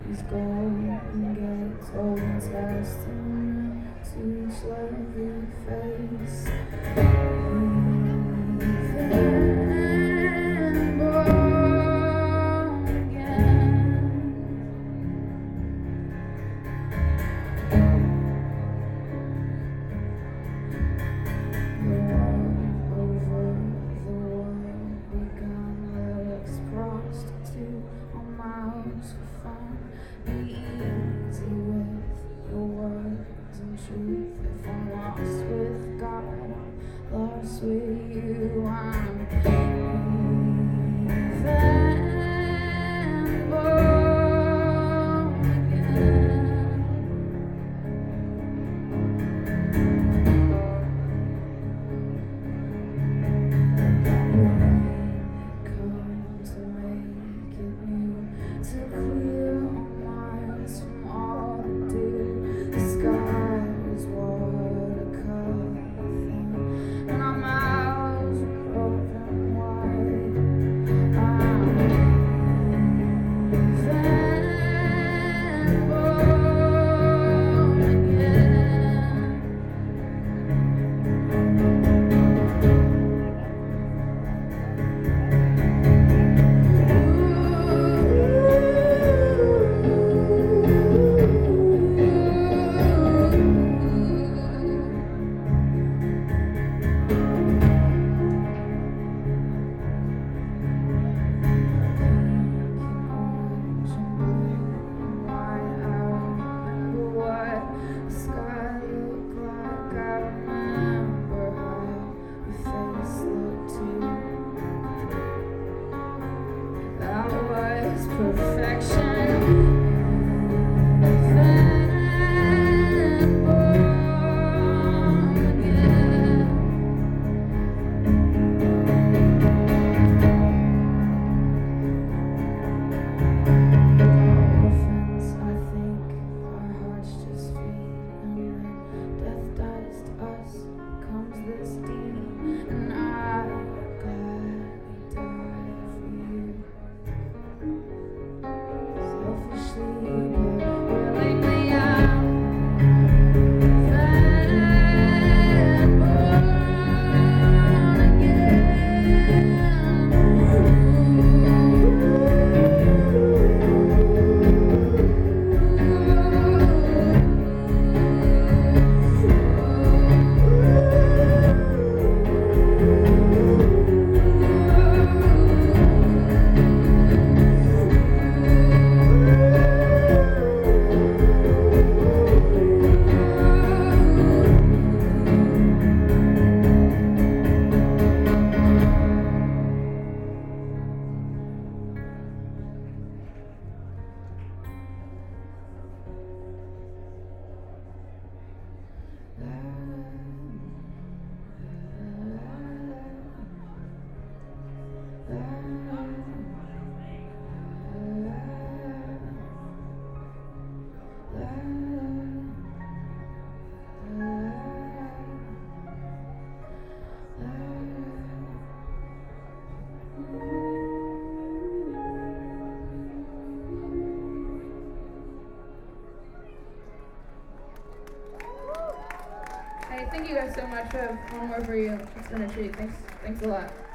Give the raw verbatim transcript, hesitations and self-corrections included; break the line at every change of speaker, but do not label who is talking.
He's golden gates, old testament to each lovely face. Even born again. The war over the world begun. Let us prostitute our mouths for fun. Be easy with your words and truth. If I'm lost with God, I'm lost with you. I'm even born again. Come to make it new, to clear our minds from all the dew. The sky is watercolor thin, and our mouths are open wide. I'm even born again. Perfection. Even born again. Orphans, I think our hearts just feed, and when death dies to us, comes this deed, and I gladly die for you. Selfishly, but willingly, I'm even born again.
Hey, thank you guys so much. I have one more for you. It's been a treat. Thanks, thanks a lot.